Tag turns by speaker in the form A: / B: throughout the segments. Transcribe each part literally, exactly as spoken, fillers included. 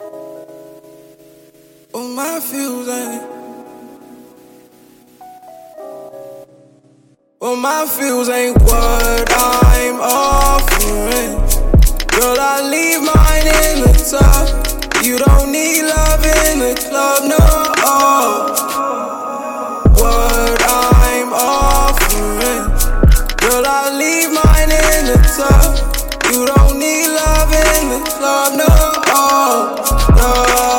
A: Oh, my feels ain't. Oh, my feels ain't what I'm offering. Girl, I leave mine in the top. You don't need love in the club, no. What I'm offering. Girl, I leave mine in the top. You don't need love in the club, no. No.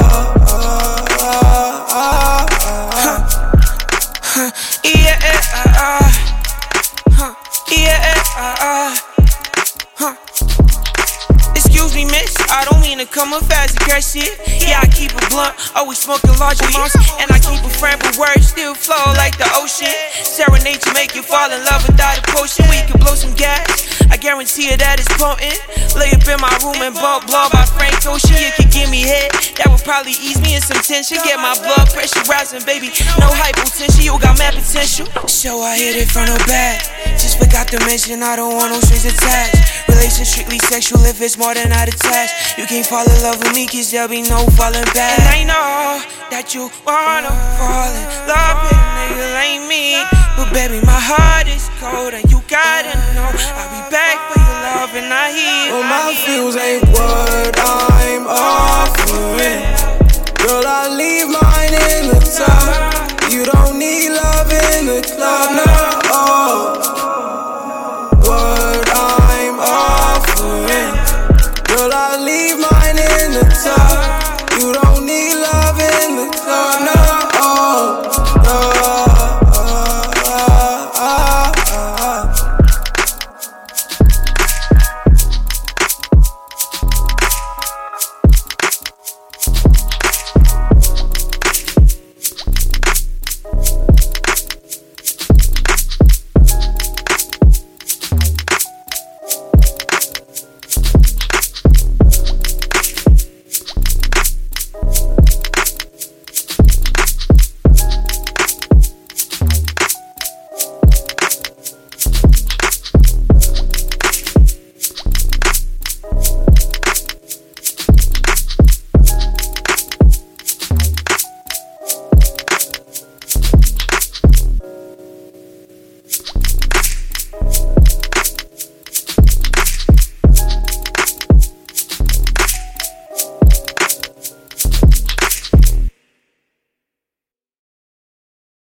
B: Yeah, uh, huh. Yeah, uh, huh. Excuse me, miss, I don't mean to come up fast and catch shit. Yeah, I keep a blunt, always smoking large amounts, and I keep a friend, but words still flow like the ocean. Serenade to make you fall in love without a potion. We can blow some gas, I guarantee you that it's potent. Lay up in my room and bump blow by Frank Ocean. You could give me head, that would probably ease me in some tension. Get my blood pressure rising, baby, no hypotension. You got mad potential, so I hit it from the back. Just forgot to mention I don't want no strings attached. Relation strictly sexual if it's more than not attached. You can't fall in love with me cause there'll be no falling back. And I know that you wanna fall in love with a nigga like me, but baby my heart is cold and you gotta know I'll be back for your love and I hear.
A: Oh, my feels ain't what